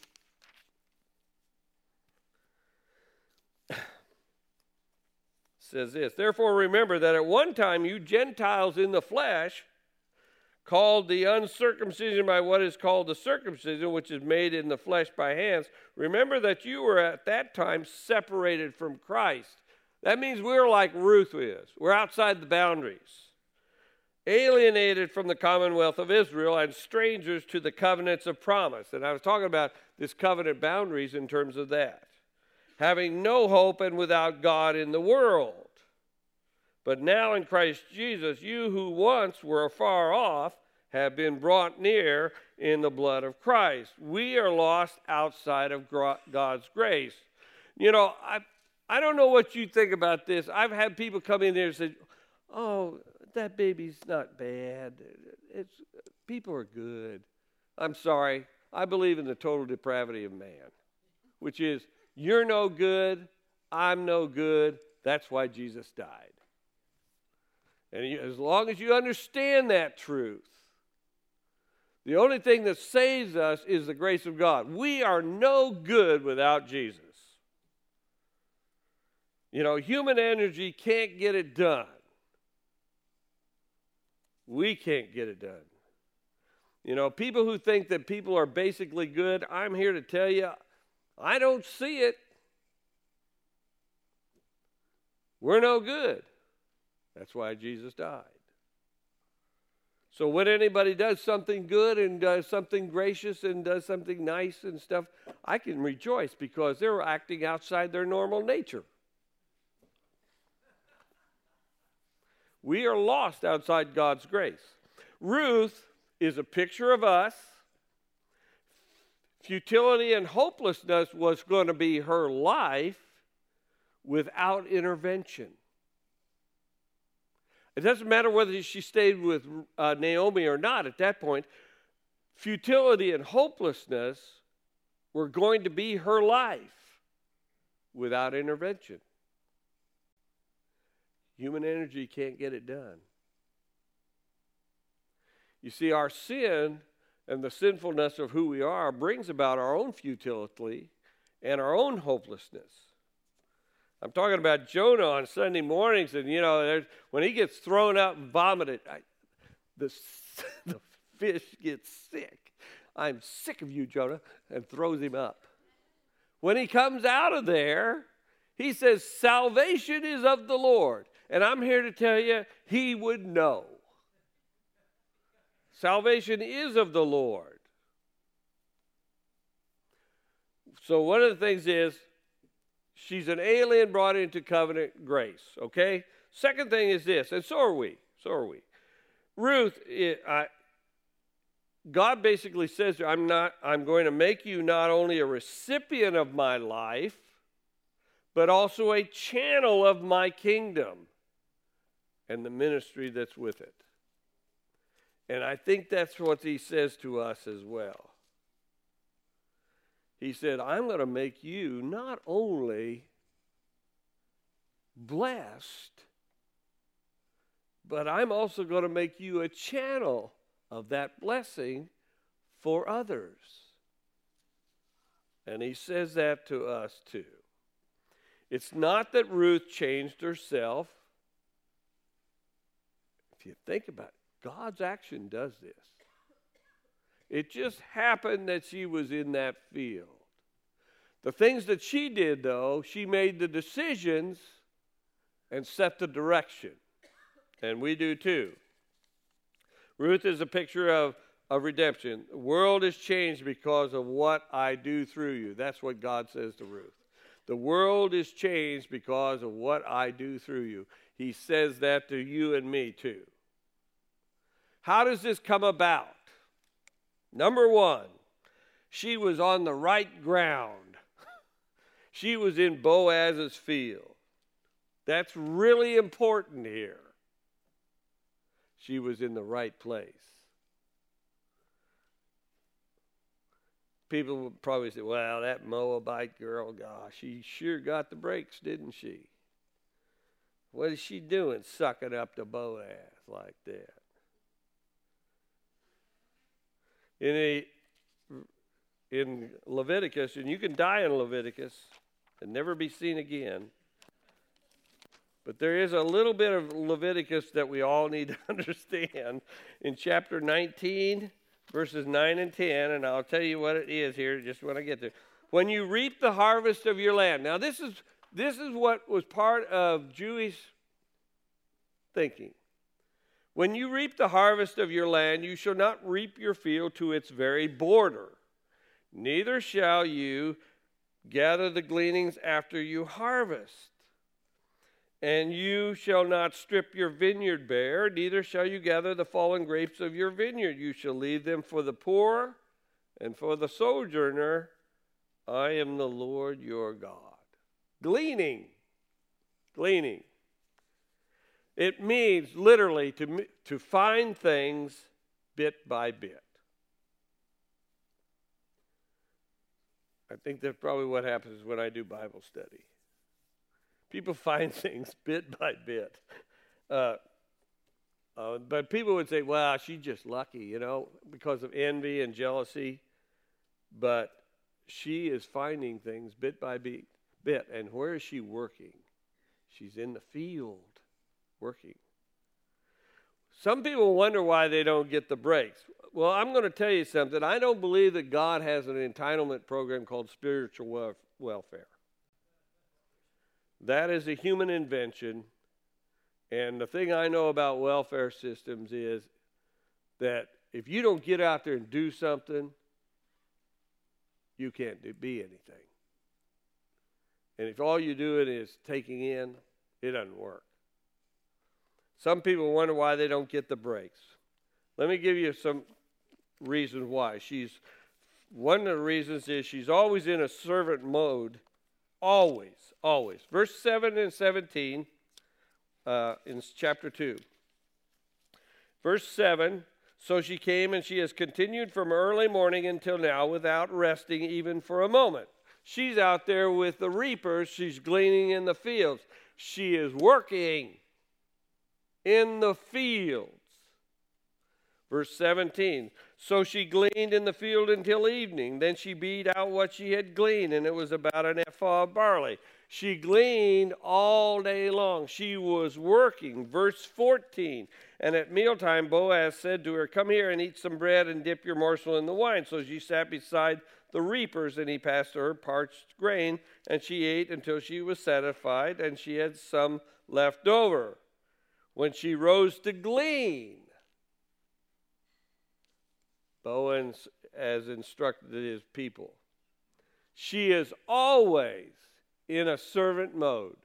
Says this, therefore remember that at one time you Gentiles in the flesh, called the uncircumcision by what is called the circumcision, which is made in the flesh by hands, remember that you were at that time separated from Christ. That means we're like Ruth is. We're outside the boundaries. Alienated from the commonwealth of Israel and strangers to the covenants of promise. And I was talking about this covenant boundaries in terms of that. Having no hope and without God in the world. But now in Christ Jesus, you who once were afar off have been brought near in the blood of Christ. We are lost outside of God's grace. You know, I don't know what you think about this. I've had people come in there and say, oh, that baby's not bad. People are good. I'm sorry. I believe in the total depravity of man, which is, you're no good, I'm no good, that's why Jesus died. And as long as you understand that truth, the only thing that saves us is the grace of God. We are no good without Jesus. You know, human energy can't get it done. We can't get it done. You know, people who think that people are basically good, I'm here to tell you, I don't see it. We're no good. That's why Jesus died. So when anybody does something good and does something gracious and does something nice and stuff, I can rejoice because they're acting outside their normal nature. We are lost outside God's grace. Ruth is a picture of us. Futility and hopelessness was going to be her life without intervention. It doesn't matter whether she stayed with Naomi or not at that point. Futility and hopelessness were going to be her life without intervention. Human energy can't get it done. You see, our sin and the sinfulness of who we are brings about our own futility and our own hopelessness. I'm talking about Jonah on Sunday mornings, and you know, when he gets thrown out and vomited, the fish gets sick. I'm sick of you, Jonah, and throws him up. When he comes out of there, he says, salvation is of the Lord. And I'm here to tell you, he would know. Salvation is of the Lord. So one of the things is, she's an alien brought into covenant grace, okay? Second thing is this, and so are we. Ruth, God basically says, I'm going to make you not only a recipient of my life, but also a channel of my kingdom and the ministry that's with it. And I think that's what he says to us as well. He said, I'm going to make you not only blessed, but I'm also going to make you a channel of that blessing for others. And he says that to us too. It's not that Ruth changed herself. If you think about it, God's action does this. It just happened that she was in that field. The things that she did, though, she made the decisions and set the direction. And we do too. Ruth is a picture of redemption. The world is changed because of what I do through you. That's what God says to Ruth. The world is changed because of what I do through you. He says that to you and me too. How does this come about? Number one, she was on the right ground. She was in Boaz's field. That's really important here. she was in the right place. People would probably say, well, that Moabite girl, gosh, she sure got the breaks, didn't she? What is she doing sucking up to Boaz like that? In Leviticus, and you can die in Leviticus and never be seen again, but there is a little bit of Leviticus that we all need to understand in chapter 19, verses 9 and 10, and I'll tell you what it is here just when I get there. When you reap the harvest of your land. Now, this is what was part of Jewish thinking. When you reap the harvest of your land, you shall not reap your field to its very border. Neither shall you gather the gleanings after you harvest. And you shall not strip your vineyard bare, neither shall you gather the fallen grapes of your vineyard. You shall leave them for the poor and for the sojourner. I am the Lord your God. Gleaning. It means literally to find things bit by bit. I think that's probably what happens when I do Bible study. People find things bit by bit. But people would say, well, she's just lucky, because of envy and jealousy. But she is finding things bit by bit. And where is she working? She's in the field working. Some people wonder why they don't get the breaks. Well, I'm going to tell you something. I don't believe that God has an entitlement program called spiritual welfare. That is a human invention. And the thing I know about welfare systems is that if you don't get out there and do something, you can't be anything. And if all you're doing is taking in, it doesn't work. Some people wonder why they don't get the breaks. Let me give you some reasons why. One of the reasons is she's always in a servant mode. Always. Verse 7 and 17 in chapter 2. Verse 7, so she came and she has continued from early morning until now without resting even for a moment. She's out there with the reapers. She's gleaning in the fields. She is working in the fields. Verse 17, so she gleaned in the field until evening. Then she beat out what she had gleaned, and it was about an ephah of barley. She gleaned all day long. She was working. Verse 14, and at mealtime Boaz said to her, come here and eat some bread and dip your morsel in the wine. So she sat beside the reapers, and he passed her parched grain, and she ate until she was satisfied, and she had some left over. When she rose to glean, Boaz has instructed his people. She is always in a servant mode.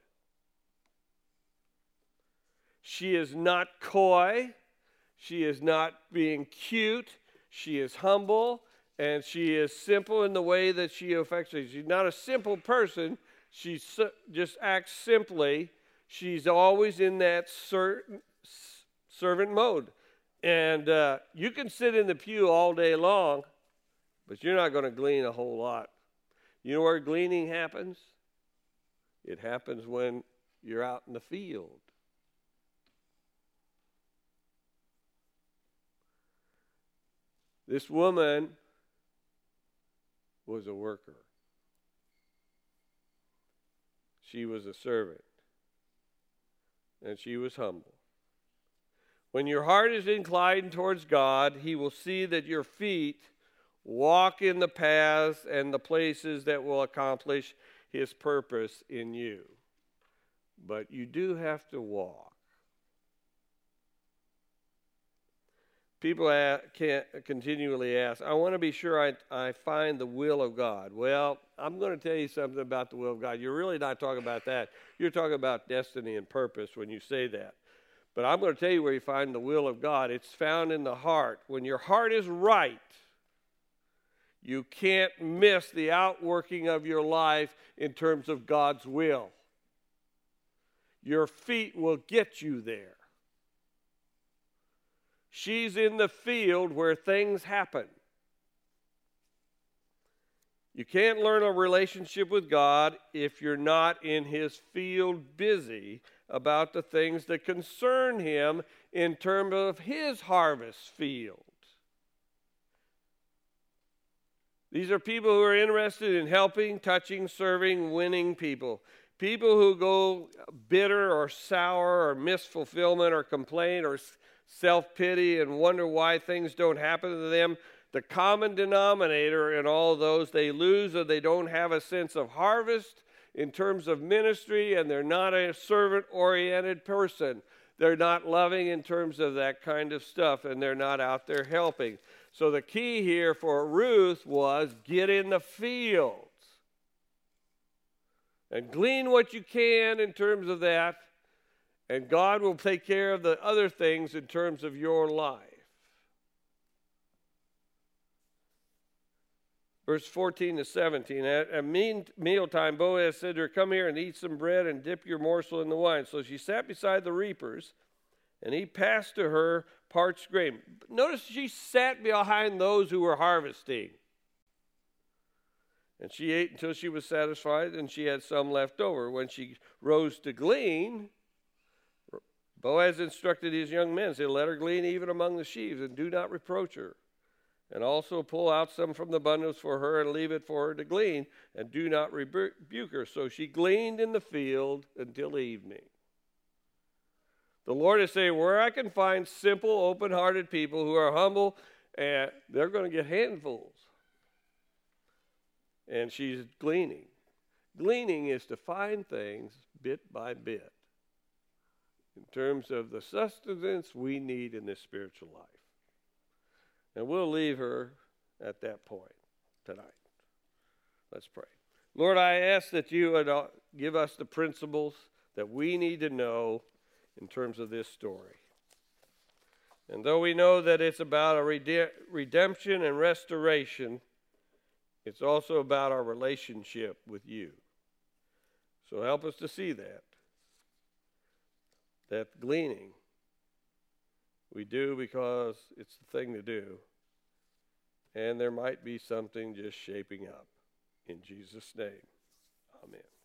She is not coy. She is not being cute. She is humble, and she is simple in the way that she affects it. She's not a simple person. She just acts simply. She's always in that servant mode. And you can sit in the pew all day long, but you're not going to glean a whole lot. You know where gleaning happens? It happens when you're out in the field. This woman was a worker. She was a servant. And she was humble. When your heart is inclined towards God, He will see that your feet walk in the paths and the places that will accomplish His purpose in you. But you do have to walk. People can't continually ask, I want to be sure I find the will of God. Well, I'm going to tell you something about the will of God. You're really not talking about that. You're talking about destiny and purpose when you say that. But I'm going to tell you where you find the will of God. It's found in the heart. When your heart is right, you can't miss the outworking of your life in terms of God's will. Your feet will get you there. She's in the field where things happen. You can't learn a relationship with God if you're not in his field busy about the things that concern him in terms of his harvest field. These are people who are interested in helping, touching, serving, winning people. People who go bitter or sour or miss fulfillment or complain or self-pity and wonder why things don't happen to them. The common denominator in all those, they lose or they don't have a sense of harvest in terms of ministry, and they're not a servant-oriented person. They're not loving in terms of that kind of stuff, and they're not out there helping. So the key here for Ruth was get in the fields and glean what you can in terms of that, and God will take care of the other things in terms of your life. Verse 14 to 17, at mealtime, Boaz said to her, "Come here and eat some bread and dip your morsel in the wine." So she sat beside the reapers, and he passed to her parched grain. Notice she sat behind those who were harvesting. And she ate until she was satisfied, and she had some left over. When she rose to glean, Boaz instructed his young men, said, "Let her glean even among the sheaves, and do not reproach her. And also pull out some from the bundles for her and leave it for her to glean, and do not rebuke her." So she gleaned in the field until evening. The Lord is saying, where I can find simple, open-hearted people who are humble, and they're going to get handfuls. And she's gleaning. Gleaning is to find things bit by bit in terms of the sustenance we need in this spiritual life. And we'll leave her at that point tonight. Let's pray. Lord, I ask that you would give us the principles that we need to know in terms of this story. And though we know that it's about a redemption and restoration, it's also about our relationship with you. So help us to see that gleaning we do because it's the thing to do. And there might be something just shaping up. In Jesus' name, amen.